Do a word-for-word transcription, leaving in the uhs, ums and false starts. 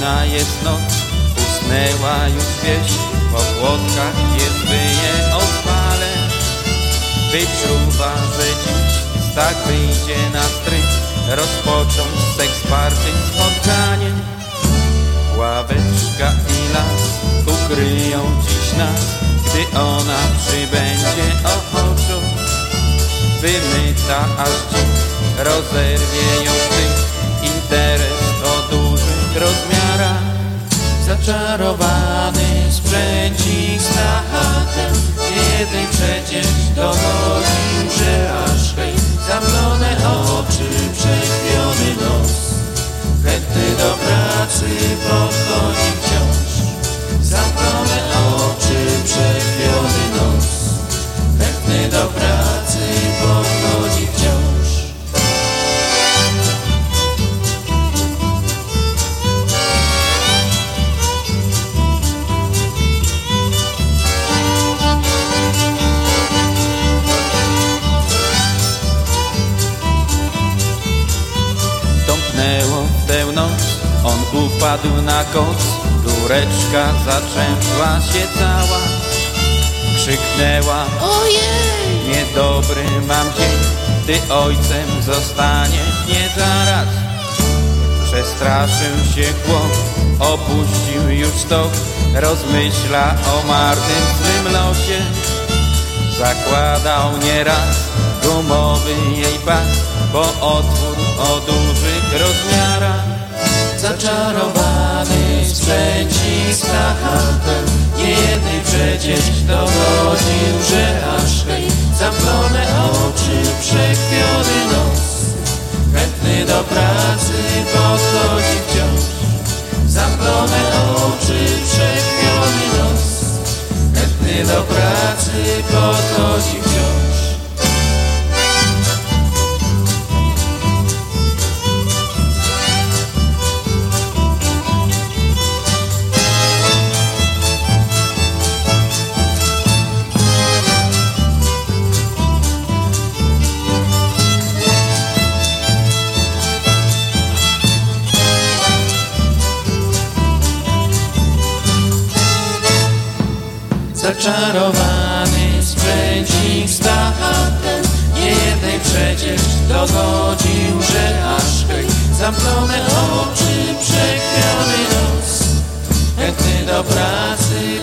Spokojna jest noc, usnęła już wieś, po płotkach jest wyje odpale. Wyczuwa, że dziś tak wyjdzie na strych, rozpocząć seks party spotkanie. Ławeczka i las ukryją dziś nas, gdy ona przybędzie ochoczo. Wymyta aż dziś rozerwie ją tych, interes o dużych rozmiarach. Zaczarowany sprzęcik z nachatem, kiedy przecież dochodził, że aż hej, zamglone oczy, prześpiony nos. Chętny do pracy podchodzi wciąż, zamglone oczy, prześpiony nos. Chętny do pracy podchodzi wciąż. Tąpnęło w tę noc, on upadł na koc, córeczka zatrzęsła się cała. Krzyknęła: ojej, niedobry mam dzień, ty ojcem zostaniesz nie zaraz. Przestraszył się chłop, opuścił już stok, rozmyśla o marnym swym losie. Zakładał nieraz gumowy jej pas, bo otwór o dużych rozmiarach. Zaczarowany sprzęcik z nachatem, niejednej przecież dochodził, że aż hej, zamglone oczy, przekrwiony nos. Chętny do pracy podchodzi wciąż, zamglone oczy, przekrwiony nos. Chętny do pracy podchodzi wciąż. Zaczarowany sprzęcik z nachatem, niejednej przecież dogodził, że aż hej, zamglone oczy, przekrwiony nos. Chętny do pracy